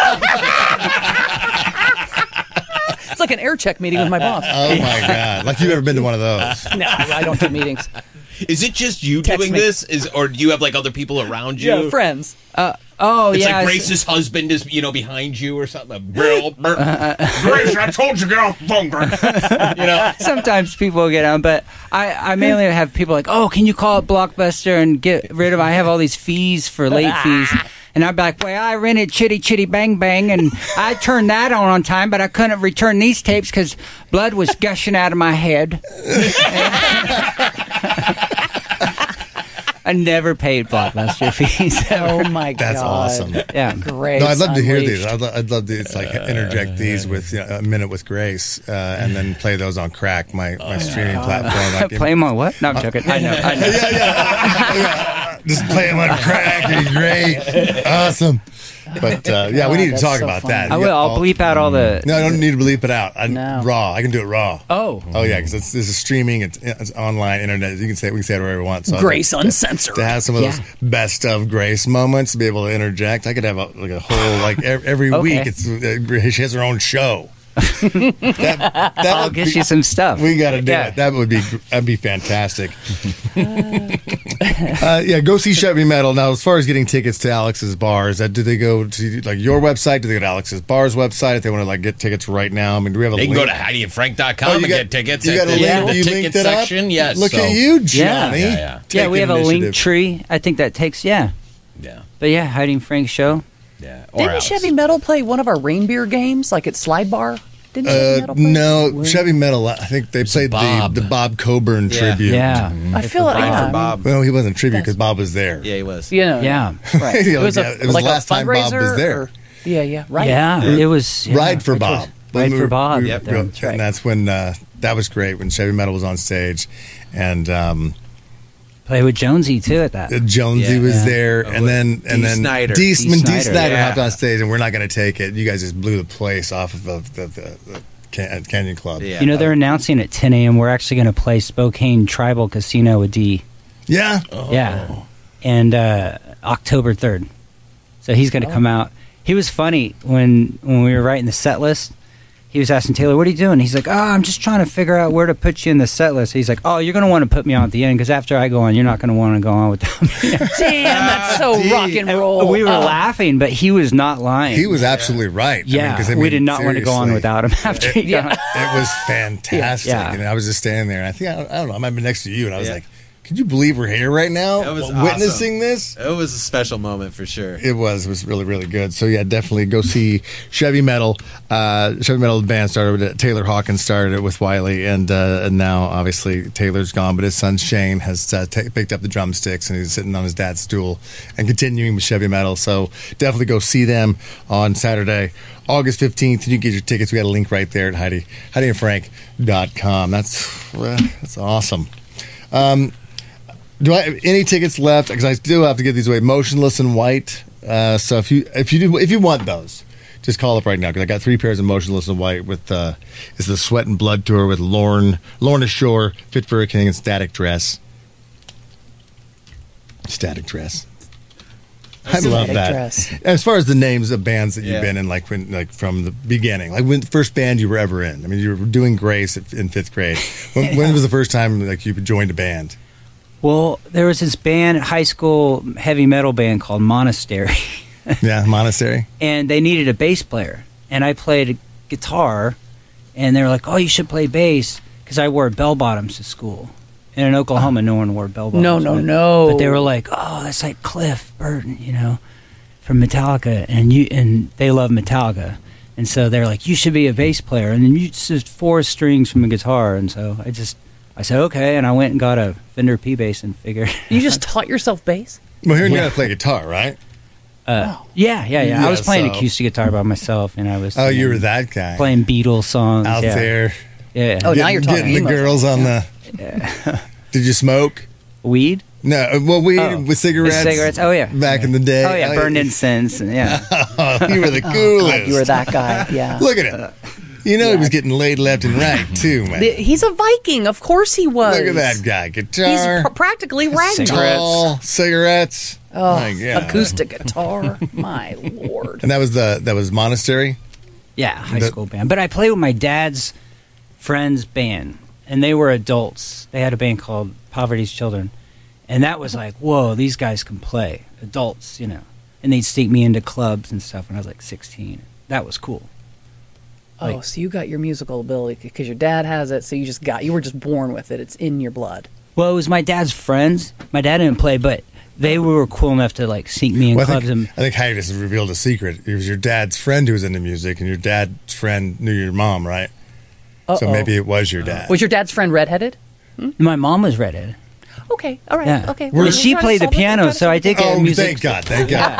It's like an air check meeting with my boss. Oh my God! Like you've ever been to one of those? No, I don't do meetings. Is it just you Text doing me. this? Or do you have like other people around you? Yeah, friends. It's like Grace's husband is, behind you or something. Grace, I told you, get off the phone. Sometimes people get on, but I mainly have people like, can you call up Blockbuster and get rid of? I have all these fees for late fees. And I'd be like, well, I rented Chitty Chitty Bang Bang, and I turned that on time, but I couldn't return these tapes because blood was gushing out of my head. I never paid Blockbuster fees. Oh my God, That's awesome. Yeah, Grace. No, I'd love to hear Unleashed. these. I'd love to interject these with a minute with Grace, and then play those on Crack, my streaming platform. Like, Play them on what? No, I'm joking. I know. yeah. Just play them on Crack. It'd be great. Awesome. But we need to talk about that. I will. I'll bleep out all the. No, I don't need to bleep it out. No. Raw. I can do it raw. Oh yeah, because this is streaming. It's online internet. We can say it wherever we want. So Grace Uncensored. To have some of those best of Grace moments, to be able to interject. I could have a whole every week. It's she has her own show. I'll get you some stuff. We got to do it. That'd be fantastic. Go see Chevy Metal. Now, as far as getting tickets to Alex's Bars, do they go to like your website? Do they go to Alex's Bars website if they want to get tickets right now? I mean, do we have a They can link? go to HeidiandFrank.com and get tickets. You got a link? the You ticket linked it up? section. Yes. Look at you, Johnny. Yeah, we have a link tree. I think that takes But Hiding Frank show. Yeah. Didn't Chevy Metal play one of our reindeer games, like at Slide Bar? Didn't Chevy Metal play? No, Chevy Metal. I think they played the Bob Coburn tribute. Yeah, I feel like for Bob. Well, he wasn't tribute because Bob was there. Yeah, he was. Yeah. Right. It was the last time Bob was there. Or, yeah, right. Yeah, it was Ride for Bob. Ride for Bob. Yep. That's right. And that's when that was great when Chevy Metal was on stage, and play with Jonesy too at that. Jonesy was there, and then Snyder. Dee Snyder Yeah. hopped on stage, and we're not going to take it. You guys just blew the place off of the Canyon Club. Yeah. They're announcing at 10 a.m. We're actually going to play Spokane Tribal Casino with D. Yeah. Yeah. And October 3rd. So he's going to come out. He was funny when we were writing the set list. He was asking Taylor, what are you doing? He's like, I'm just trying to figure out where to put you in the set list. He's like, you're going to want to put me on at the end because after I go on, you're not going to want to go on without me. Damn, that's so rock and roll. We were laughing, but he was not lying. He was absolutely right. Yeah, we did not want to go on without him after he got on. It was fantastic. Yeah. And I was just standing there, and I think, I don't know, I might be next to you, and I was like, could you believe we're here right now That was witnessing this? It was a special moment for sure. It was really, really good. So, definitely go see Chevy Metal. Chevy Metal band started with it. Taylor Hawkins started it with Wiley, and now, obviously, Taylor's gone, but his son Shane has picked up the drumsticks, and he's sitting on his dad's stool and continuing with Chevy Metal. So, definitely go see them on Saturday, August 15th. You can get your tickets. We got a link right there at HeidiandFrank.com. That's awesome. Do I have any tickets left? Because I still have to give these away. Motionless in White. So if you want those, just call up right now because I got 3 pairs of Motionless in White with it's the Sweat and Blood tour with Lorna Shore, Fit for a King, and Static Dress. Static Dress. I love that. Dress. As far as the names of bands that you've been in, from the beginning, like when the first band you were ever in. I mean, you were doing Grace in 5th grade. When was the first time you joined a band? Well, there was this band, high school heavy metal band called Monastery. Yeah, Monastery. And they needed a bass player. And I played a guitar. And they were like, you should play bass. Because I wore bell-bottoms to school. And in Oklahoma, no one wore bell-bottoms. No. But they were like, that's like Cliff Burton, from Metallica, and they love Metallica. And so they're like, you should be a bass player. And then you just 4 strings from a guitar. And so I said, okay. And I went and got a Fender P bass and figured. You just taught yourself bass? Well, here you got to play guitar, right? Yeah. I was playing acoustic guitar by myself, and I was. Oh, you were that guy. Playing Beatles songs. Out there. Yeah. Oh, now you're talking getting the girls on the. Did you smoke? Weed? No, well, weed with cigarettes. With cigarettes, oh yeah. Back in the day. Oh yeah, burned incense, and yeah. You were the coolest. God, you were that guy, yeah. Look at him. You know he was getting laid left and right, too, man. He's a Viking. Of course he was. Look at that guy. Guitar. He's practically Ragnar. Cigarettes. Oh, my God. Acoustic guitar. My Lord. And that was Monastery? Yeah, high school band. But I played with my dad's friend's band, and they were adults. They had a band called Poverty's Children. And that was like, whoa, these guys can play. Adults, you know. And they'd sneak me into clubs and stuff when I was like 16. That was cool. Oh, so you got your musical ability because your dad has it, so you were just born with it. It's in your blood. Well, it was my dad's friends. My dad didn't play, but they were cool enough to like sneak me in clubs. I think Heidi just revealed a secret. It was your dad's friend who was into music, and your dad's friend knew your mom, right? So maybe it was your dad. Was your dad's friend redheaded? My mom was redheaded. Okay, all right, Yeah. okay. Well, she played the piano, so I did get music. Thank God.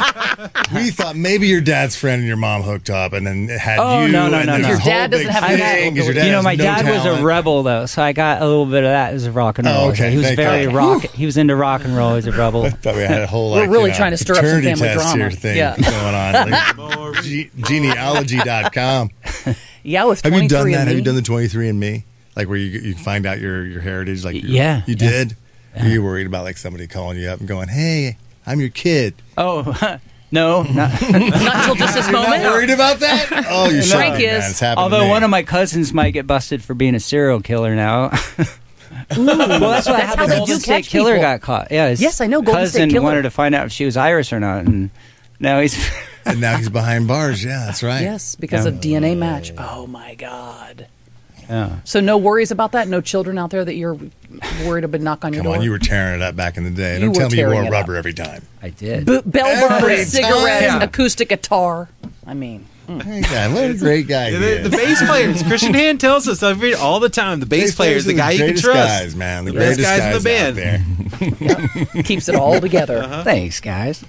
We thought maybe your dad's friend and your mom hooked up, and then had you. No. Your dad doesn't have that. You know, my dad was a rebel, though, so I got a little bit of that as a rock and roll. Oh, okay. He was Thank God. rock. He was into rock and roll. He was a rebel. I thought we had a whole We're really trying to stir up some family test drama. here thing Yeah. going on. Like, genealogy.com. Yeah, with Have you done 23andMe? that? Have you done the 23andMe? Like where you find out your heritage? Like Yeah. You did? Were you worried about like somebody calling you up and going, "Hey, I'm your kid"? Oh, no, not until just this moment. Not worried about that? Oh, you should. Frank be, is. man. It's happened Although to me. one of my cousins might get busted for being a serial killer now. Ooh, well, that's what how happened. they Golden do State catch Killer people. got caught. Yeah, his Yes, I know, Golden State cousin Killer. wanted to find out if she was Irish or not, and now he's. And now he's behind bars. Yeah, that's right. Yes, because of DNA match. Oh my God. Yeah. So no worries about that. No children out there that you're worried about knock on your Come door. on, you were tearing it up back in the day. You Don't tell were me you wore tearing it rubber up. every time. I did. Bell Every barbers, cigarettes, time. acoustic guitar. I mean, Hey, God, what a great guy he The is. bass players, Christian Hand tells us all the time. The bass player is the guy you can greatest trust. guys, man. The best greatest guys in the out band. there. keeps it all together. Thanks, guys.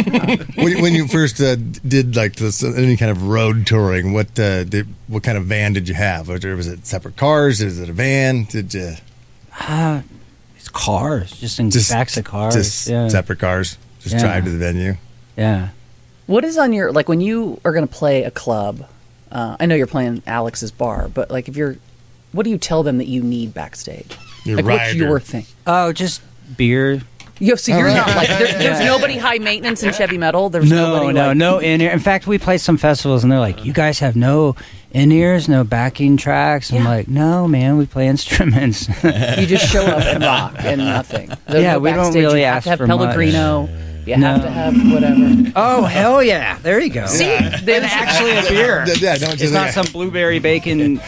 When you first did like this, any kind of road touring, what kind of van did you have? Was it separate cars? Is it a van? Did you It's cars, just in backs of cars. Just yeah. separate cars. Just drive to the venue. Yeah. What is on your, like when you are going to play a club, I know you're playing Alex's bar, but like what do you tell them that you need backstage? Your like what's rider. your thing? Oh, just beer. So you're not like, there's nobody high maintenance in heavy metal? There's nobody no in-ear. In fact, we play some festivals and they're like, you guys have no in-ears, no backing tracks? I'm like, no, man, we play instruments. You just show up and rock and nothing. There's Yeah, no we don't backstage. really You have ask to have for Pellegrino. much. You have to have whatever. Oh, hell yeah. There you go. See? There's actually a beer. Yeah, don't It's just not some blueberry bacon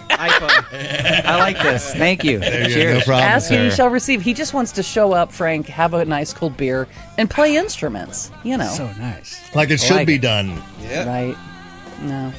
IPA. I like this. Thank you. There you go. Cheers. No problem, Ask and you sir. shall receive. He just wants to show up, Frank, have a nice cold beer, and play instruments. You know. So nice. Like it should be done. Right. No.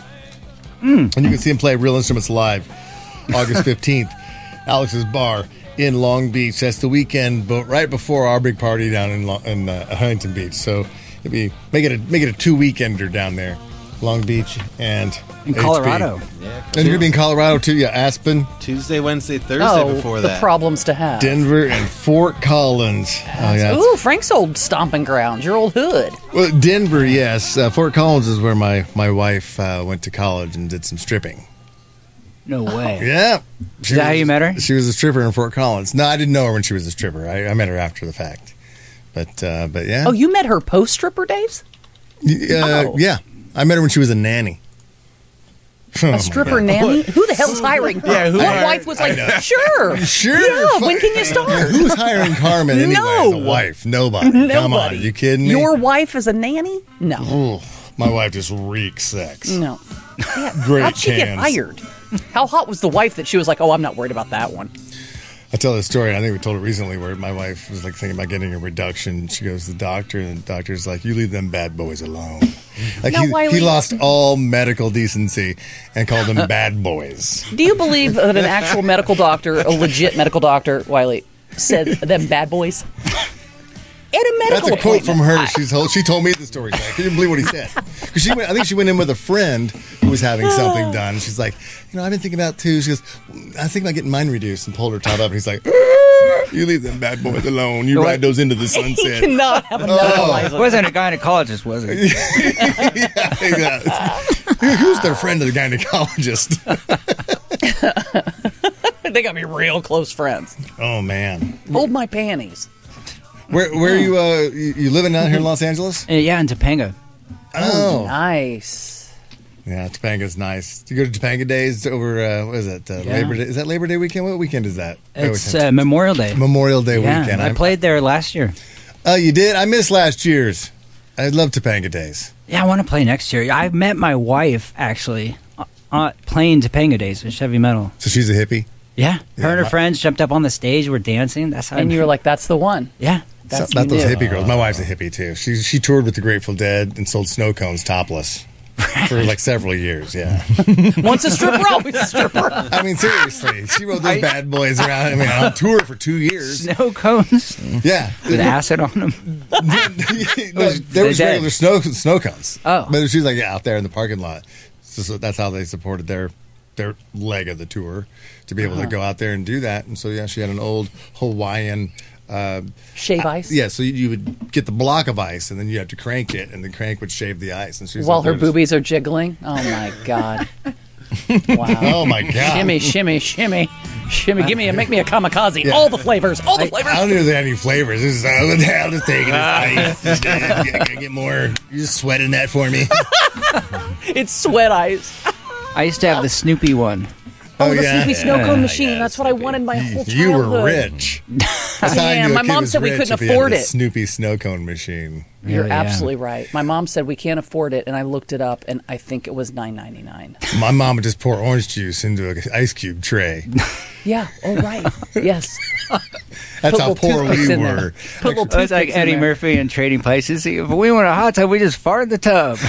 And you can see him play real instruments live August 15th. Alex's Bar in Long Beach. That's the weekend, but right before our big party down in Huntington Beach. So it'd be make it a 2-weekender down there, Long Beach and In HP. Colorado. Yeah, And you're gonna be in Colorado too. Yeah, Aspen, Tuesday, Wednesday, Thursday before the that. problems to have. Denver, and Fort Collins. Oh yeah. Ooh, Frank's old stomping grounds, your old hood. Well, Denver, yes. Fort Collins is where my wife went to college and did some stripping. No way. Yeah. Is that how you met her? She was a stripper in Fort Collins. No, I didn't know her when she was a stripper. I met her after the fact. But yeah. Oh, you met her post stripper days? Yeah. I met her when she was a nanny. A stripper nanny? Who the hell's hiring her? Yeah, who What hired- wife was like, sure. Sure. Yeah, when can you start? Who's hiring Carmen anyway as a No. wife? Nobody. Come on. Nobody. Are you kidding me? Your wife is a nanny? No. Ooh, my wife just reeks sex. No. Yeah, Great how'd she get cans. hired? How hot was the wife that she was like, oh, I'm not worried about that one? I tell this story, and I think we told it recently, where my wife was like thinking about getting a reduction. She goes to the doctor, and the doctor's like, "You leave them bad boys alone." Like Now, he Wiley- lost all medical decency and called them bad boys. Do you believe that an actual medical doctor, a legit medical doctor, Wiley, said them bad boys? At a medical That's a quote from her. appointment. She told me the story. I couldn't believe what he said. Because I think she went in with a friend who was having something done. She's like, I've been thinking about too. She goes, I was thinking about getting mine reduced, and pulled her top up. And he's like, you leave them bad boys alone. You ride those into the sunset. He cannot have a medical license. Wasn't a gynecologist, was it? Who's their friend of the gynecologist? They got to be real close friends. Oh man, Hold my panties. where are you living out here in Los Angeles? Yeah, in Topanga. Oh, Nice. yeah, Topanga's nice. Do you go to Topanga Days over? What is it? Labor Day? Is that Labor Day weekend? What weekend is that? It's Memorial Day. Memorial Day Yeah, weekend. I played there last year. Oh, you did? I missed last year's. I love Topanga Days. Yeah, I want to play next year. I met my wife, actually, playing Topanga Days with Chevy Metal. So she's a hippie? Yeah. Her and her friends jumped up on the stage, were dancing. That's how And you were like, that's the one. Yeah. That's about those you knew. hippie girls. My wife's a hippie too. She toured with the Grateful Dead and sold snow cones topless for like several years. Yeah. Once a stripper, always a stripper. I mean, seriously, she rode those bad boys around. I mean, on tour for 2 years. Snow cones? Yeah, with acid on them. No, there was regular snow cones. Oh, but she's like out there in the parking lot. So that's how they supported their leg of the tour, to be able to go out there and do that. And so yeah, she had an old Hawaiian. Shave ice? Yeah, so you would get the block of ice, and then you have to crank it, and the crank would shave the ice. And she's While up her there just- boobies are jiggling? Oh, my God. Wow. Oh, my God. Shimmy, shimmy, shimmy. Shimmy, make me a kamikaze. Yeah. All the flavors. All the flavors. I don't even have any flavors. This is I'll just take it. It's ice. Get more. You just sweating that for me. It's sweat ice. I used to have the Snoopy one. Oh, the Snoopy snow cone machine. That's what I wanted my whole childhood. You were rich. That's how I Yeah, knew a my kid mom was said we rich couldn't if he had afford the it. Snoopy snow cone machine. You're Really, yeah. absolutely right. My mom said we can't afford it, and I looked it up, and I think it was $9.99. My mom would just pour orange juice into an ice cube tray. Yeah. Oh, right. Yes. That's Put how little poor toothpicks we in there. were. Put little It's like toothpicks in Eddie there. Murphy in Trading Places. If we want a hot tub, we just fart in the tub.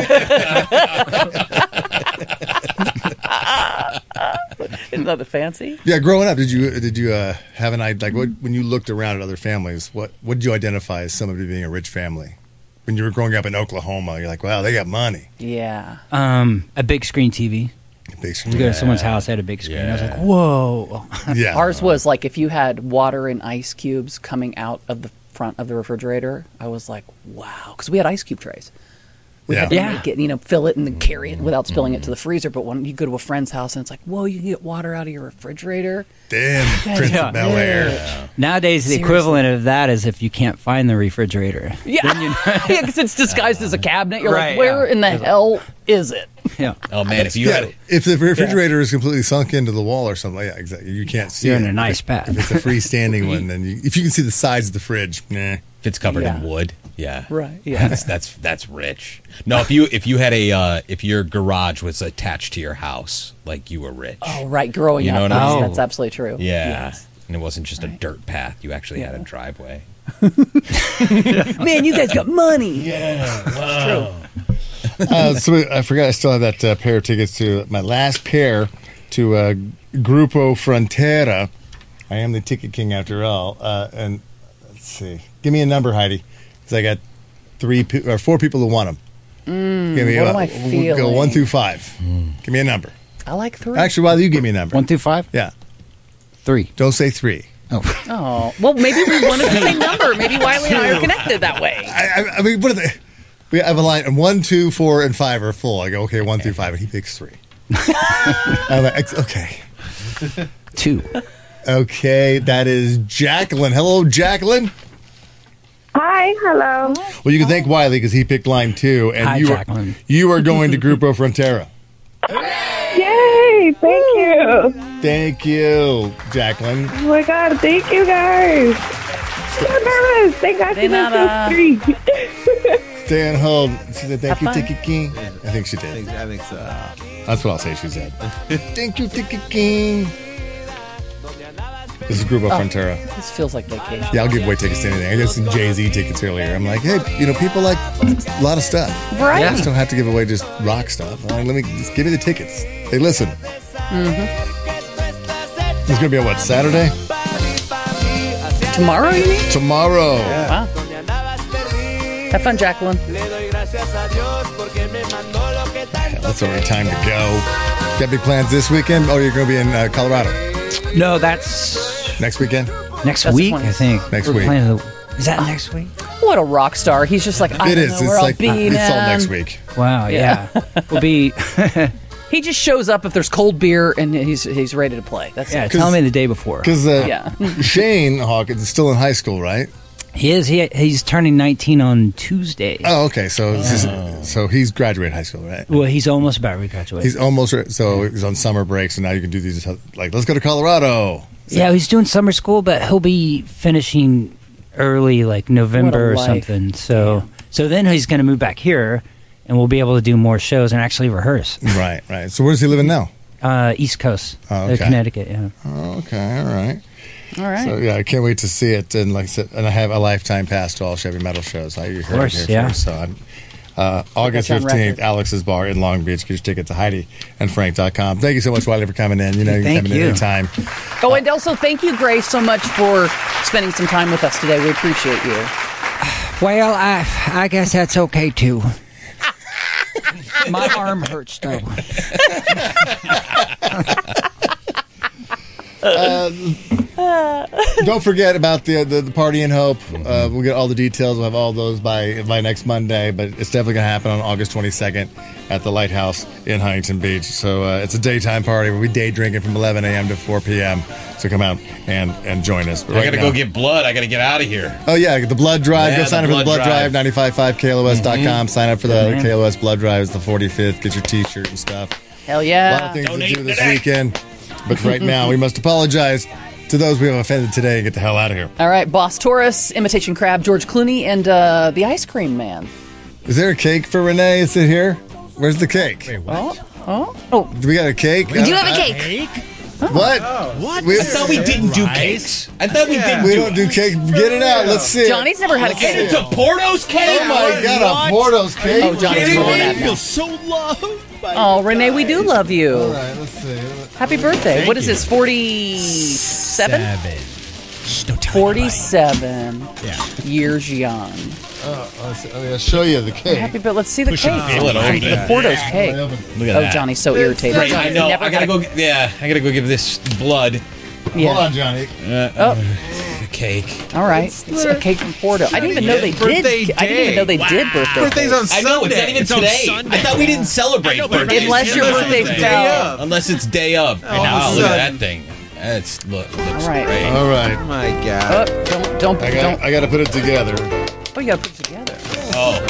Isn't that fancy? Yeah, growing up, did you have an idea, like when you looked around at other families, what did you identify as somebody being a rich family? When you were growing up in Oklahoma, you're like, wow, they got money. Yeah. A big screen TV. Big screen. You go to someone's house, they had a big screen. I was like, whoa. Yeah. Ours was like if you had water and ice cubes coming out of the front of the refrigerator, I was like, wow. Because we had ice cube trays. We had to make it, fill it and then carry it without spilling it to the freezer. But when you go to a friend's house and it's like, whoa, you can get water out of your refrigerator. Damn, Prince of Bel Air. Nowadays, the equivalent of that is if you can't find the refrigerator. Yeah, because it's disguised as a cabinet. You're Right, like, where in the hell is it? Yeah. Oh man, if you had if the refrigerator is completely sunk into the wall or something, yeah, exactly, you can't see You're it. in a nice path. If it's a freestanding one, then if you can see the sides of the fridge, nah. If it's covered Yeah. in wood, yeah, Right, yeah. that's rich. No, if you had if your garage was attached to your house, like you were rich. Oh, right, growing You know up. what I mean? That's absolutely true. Yeah, Yes. and it wasn't just a dirt path. You actually had a driveway. Man, you guys got money. Yeah, wow. So I forgot I still have that pair of tickets to my last pair to Grupo Frontera. I am the ticket king after all. And let's see. Give me a number, Heidi. Because I got 4 people who want them. Give me what am I We'll go feeling? 1 through 5. Give me a number. I like 3. Actually, why don't you give me a number? 1 through 5? Yeah. 3. Don't say 3. Oh, well, maybe we wanted the same number. Maybe Wiley and I are connected that way. I mean, what are they? We have a line, and 1, 2, 4, and 5 are full. I go, okay, 1 through 5, and he picks 3. I'm like, okay. 2. Okay, that is Jacqueline. Hello, Jacqueline. Hi, hello. Well, you can thank Wiley because he picked line 2, and Hi, you Jacqueline. you are going to Grupo Frontera. Yay! Thank you. Thank you, Jacqueline. Oh my god, thank you guys. I'm so nervous. Thank God De she was nada. so sweet. Stay on hold. She said, thank Have you, fun. Ticket King. I think she did. I think so. That's what I'll say she said. Thank you, Ticket King. This is Grupo Frontera. This feels like vacation. Yeah, I'll give away tickets to anything. I got some Jay-Z tickets earlier. I'm like, hey, people like a lot of stuff. Right. I just don't have to give away just rock stuff. I'm like, let me just give me the tickets. Hey, listen. It's going to be on what, Saturday? Tomorrow, you mean? Tomorrow. Wow. Have fun, Jacqueline. That's already time to go. Got big plans this weekend? Oh, you're going to be in Colorado. No, that's next weekend. Next That's week, the 20th. I think. Next We're week. planning Is that next week? What a rock star. He's just like, I It don't is. know It's where like I'll be, it's all man. next week. Wow, yeah. We'll be. He just shows up if there's cold beer and he's ready to play. That's Yeah, it. tell me the day before. Because Yeah. Shane Hawkins is still in high school, right? He is. He's turning 19 on Tuesday. Oh, okay. So so he's graduated high school, right? Well, he's almost about to graduate. He's almost so he's on summer break. So now you can do these like let's go to Colorado. Yeah, he's doing summer school, but he'll be finishing early, like November or life. something. So then he's going to move back here, and we'll be able to do more shows and actually rehearse. Right, right. So where does he live now? East Coast, Oh, okay. Connecticut. Yeah. Oh, okay, all right. All right. So yeah, I can't wait to see it. And like I said, and I have a lifetime pass to all Chevy Metal shows. You heard course, it here yeah. first. So I'm August That's on 15th, record. Alex's Bar in Long Beach. Get your ticket to Heidi and Frank.com. Thank you so much, Wiley, for coming in. You know, you can Thank come in you. anytime. Oh, and also thank you, Grace, so much for spending some time with us today. We appreciate you. Well, I guess that's okay too. My arm hurts though. Don't forget about the Party in Hope. We'll get all the details. We'll have all those by next Monday, but it's definitely going to happen on August 22nd at the Lighthouse in Huntington Beach. So it's a daytime party. We'll be day drinking from 11 a.m. to 4 p.m. So come out and join us. But I got to go get blood. I got to get out of here. Oh, yeah, the Blood Drive. Yeah, Go sign the up for the Blood Blood Drive, Drive. 955KLOS.com. Sign up for the KLOS Blood Drive. It's the 45th. Get your t-shirt and stuff. Hell A lot yeah. of things to do this weekend. But right now, we must apologize to those we have offended today and get the hell out of here. All right, Boss Taurus, Imitation Crab, George Clooney, and the Ice Cream Man. Is there a cake for Renee? Is it here? Where's the cake? Wait, Oh, Do we got a cake? We do have a cake. What? What? We- I thought we didn't do cakes. I thought we didn't We do don't do cake. Get it out. Let's see it. Johnny's never had a Get cake. into Porto's cake. Oh my God, a Porto's cake. Oh, Johnny's going at now. so loved. Oh, Renee, we do love you. All right, let's see. Happy birthday. What is this, 47? 47 years young. I'll show you the cake. Happy birthday. Let's see the cake. feel it open. The Porto's cake. Look at Oh, that. Johnny's so irritated. Right, I Johnny's know. never I gotta had go. I gotta go give this blood. Yeah. Hold on, Johnny. Oh, Cake. all right. It's a cake from Porto. I didn't even know they did. I didn't even know they did birthday. Birthday's on cakes. I know it's not even today. I thought we didn't celebrate birthdays. Unless your birthday fell. Unless it's day of. Wow, look at that thing. That's looks All right. great. All right. Oh my God. Don't. I got to put it together. Oh, you gotta put it together. Oh,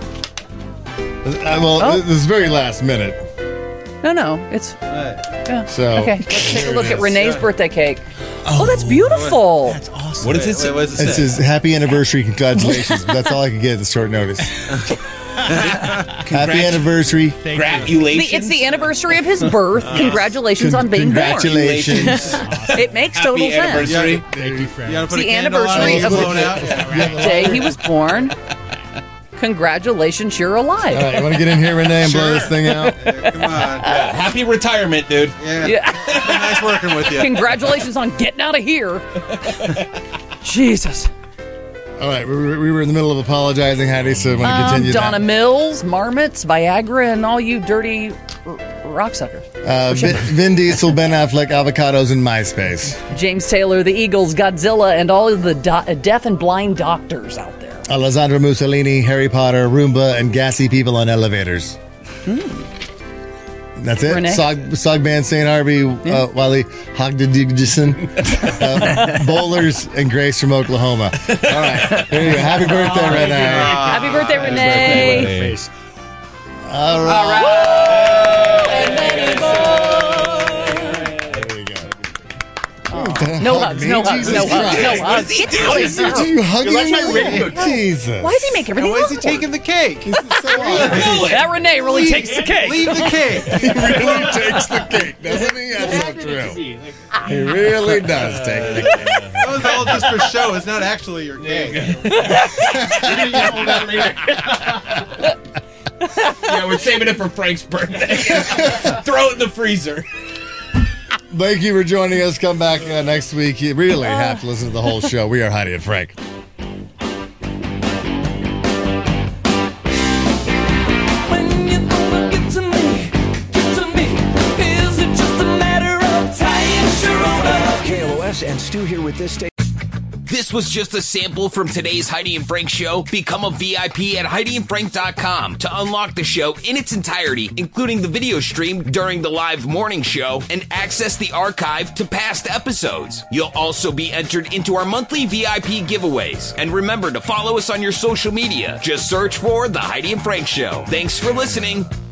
This is very last minute. No, it's. Yeah. So Okay, let's take a look here it at is. Renee's birthday cake. Oh, that's beautiful. That's awesome. what does it say? What does It it say? says happy anniversary, congratulations. But that's all I could get at this short notice. Happy anniversary. Congratulations. It's the anniversary of his birth. Congratulations on being Congratulations. born. It makes total sense. anniversary. You gotta It's put a the candle on anniversary it, of blow it out. the day he was born. Congratulations, you're alive. All right, you want to get in here, Renee, and blow this thing out? Come on. Happy retirement, dude. Yeah. Yeah. Nice working with you. Congratulations on getting out of here. Jesus. All right, we were in the middle of apologizing, Hattie, so I want to continue Donna that. Mills, Marmots, Viagra, and all you dirty rock suckers. Vin Diesel, Ben Affleck, avocados, and MySpace. James Taylor, the Eagles, Godzilla, and all of the deaf and blind doctors out there. Alessandro Mussolini, Harry Potter, Roomba, and gassy people on elevators. That's it. Renee? Sog Band, St. Harvey, Wally Hogdigison, Bowlers, and Grace from Oklahoma. All right. There you go. Happy birthday, Renee. Happy birthday, Renee. All right. There you go. No hugs, no hugs, no hugs, no hugs. Are you hugging me? Jesus. Why does he make everything Why is he awkward? taking the cake? That Renee really takes the cake. Leave the cake. He really takes the cake, doesn't he? That's not true. He really does take the cake. That was all just for show. It's not actually your cake. Yeah, we're saving it for Frank's birthday. Throw it in the freezer. Thank you for joining us. Come back next week. You really have to listen to the whole show. We are Heidi and Frank. KLOS and Stu here with this station. This was just a sample from today's Heidi and Frank show. Become a VIP at HeidiandFrank.com to unlock the show in its entirety, including the video stream during the live morning show, and access the archive to past episodes. You'll also be entered into our monthly VIP giveaways. And remember to follow us on your social media. Just search for The Heidi and Frank Show. Thanks for listening.